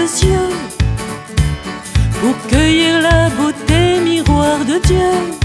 cieux pour cueillir la beauté miroir de Dieu.